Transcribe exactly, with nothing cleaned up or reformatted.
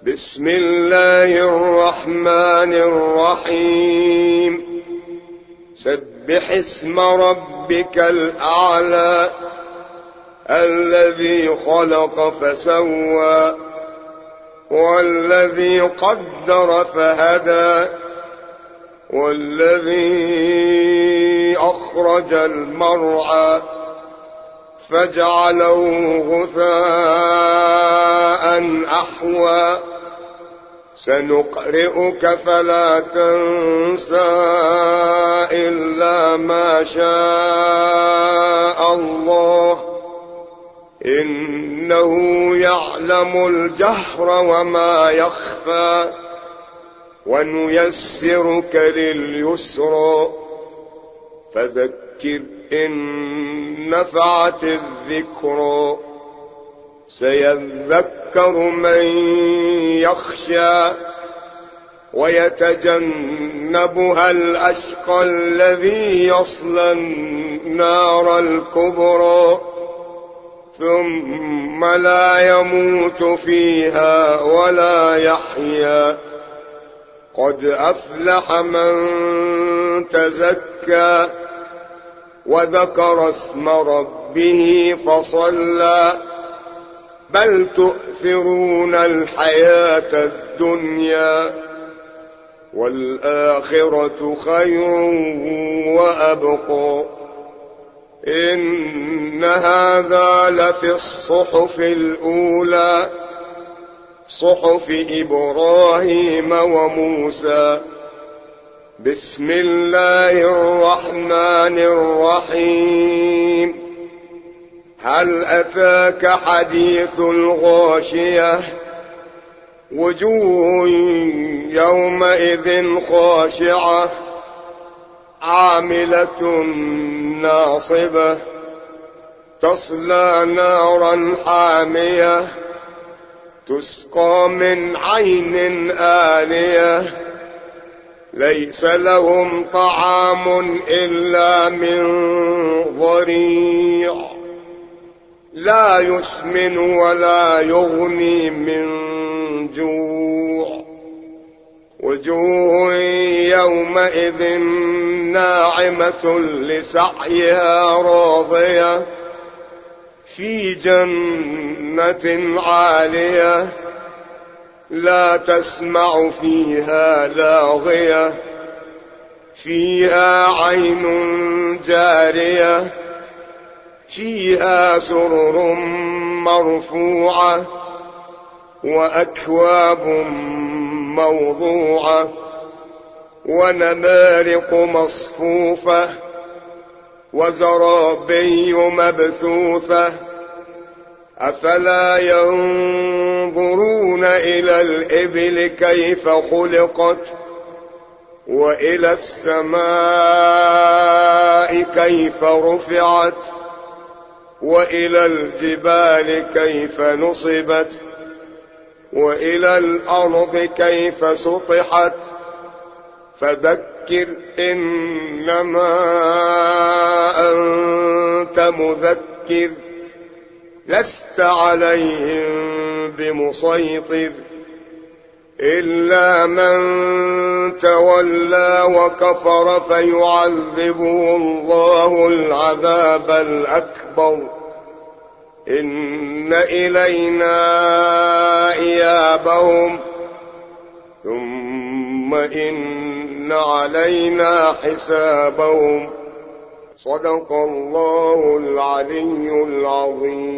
بسم الله الرحمن الرحيم سبح اسم ربك الأعلى الذي خلق فسوى والذي قدر فهدى والذي أخرج المرعى فجعله غثاء أحوى سنقرئك فلا تنسى إلا ما شاء الله إنه يعلم الجهر وما يخفى ونيسرك لليسرى فذكر إن نفعت الذكرى سيذكر من يخشى ويتجنبها الأشقى الذي يصلى النار الكبرى ثم لا يموت فيها ولا يحيا قد أفلح من تزكى وذكر اسم ربه فصلى بل تؤثرون الحياة الدنيا والآخرة خير وأبقى إن هذا لفي الصحف الأولى صحف إبراهيم وموسى بسم الله الرحمن الرحيم هل أتاك حديث الغاشية وجوه يومئذ خاشعة عاملة ناصبة تصلى نارا حامية تسقى من عين آنية ليس لهم طعام إلا من ضريع لا يسمن ولا يغني من جوع وجوه يومئذ ناعمة لسعيها راضية في جنة عالية لا تسمع فيها لاغية فيها عين جارية فيها سرر مرفوعة وأكواب موضوعة ونمارق مصفوفة وزرابي مبثوثة أفلا ينظرون إلى الإبل كيف خلقت وإلى السماء كيف رفعت وإلى الجبال كيف نصبت وإلى الأرض كيف سطحت فذكر إنما أنت مذكر لست عليهم بمسيطر إلا من تولى وكفر فيعذبه الله العذاب الأكبر إن إلينا إيابهم ثم إن علينا حسابهم صدق الله العلي العظيم.